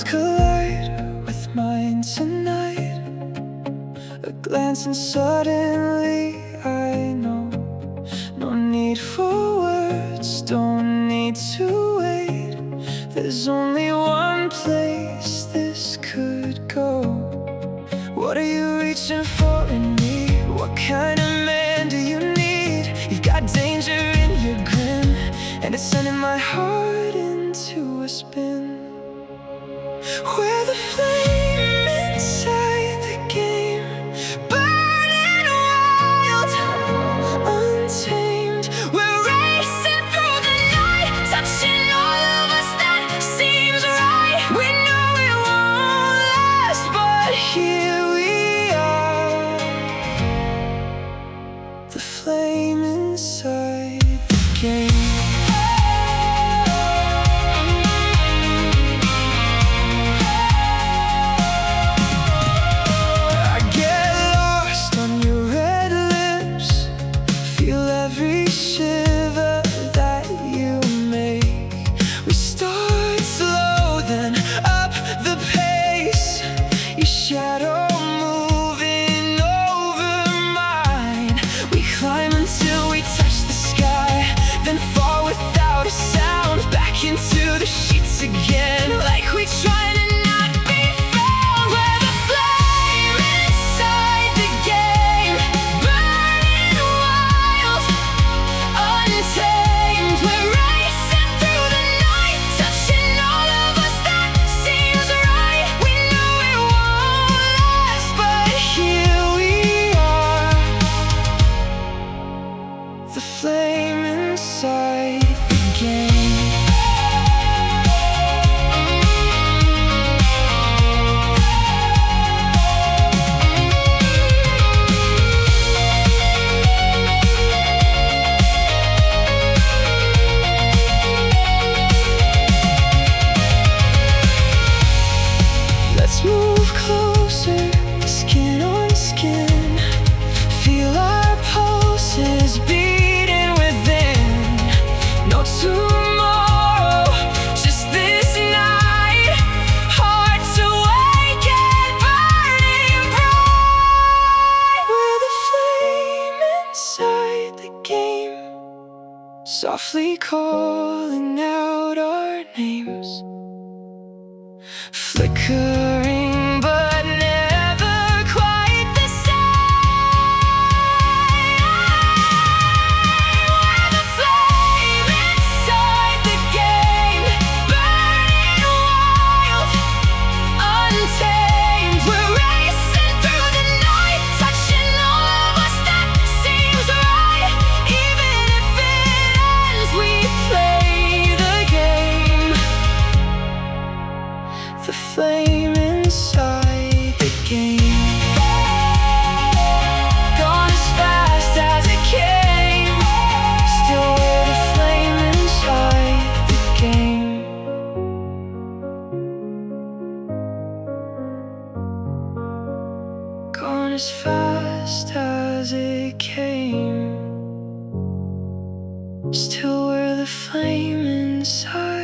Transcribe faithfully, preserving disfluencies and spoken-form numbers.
yours collide with mine tonight. A glance and suddenly I know. No need for words, don't need to wait. There's only one place this could go. What are you reaching for in me? What kind of man do you need? You've got danger in your grin, and it's sending my heart into a spin. We're the flame inside the game, burning wild, untamed. We're racing through the night, touching all of us that seems right. We know it won't last, but here we are. The flame inside the game. Every shiver that you make. We start slow, then up the pace. Your shadow moving over mine. We climb until we touch the sky, then fall without a sound back into the sheets again, like we try to not be found. We're the flame inside the game, burning wild, untamed. We're racing through the night, touching all of us that seems right. We know it won't last, but here we are. The flame inside the game. Let's move closer, skin on skin. Feel our pulses beating within. No tomorrow, just this night. Heart to wake and burning bright. We're the flame inside the game, softly calling out our names. Flickering but never quite the same. We're the flame inside the game, burning wild, untamed. We're racing through the night, touching all of us that seems right. Even if it ends, we play the game. The flame inside the game. Gone as fast as it came, still we're the flame inside the game. Gone as fast as it came, still we're the flame inside.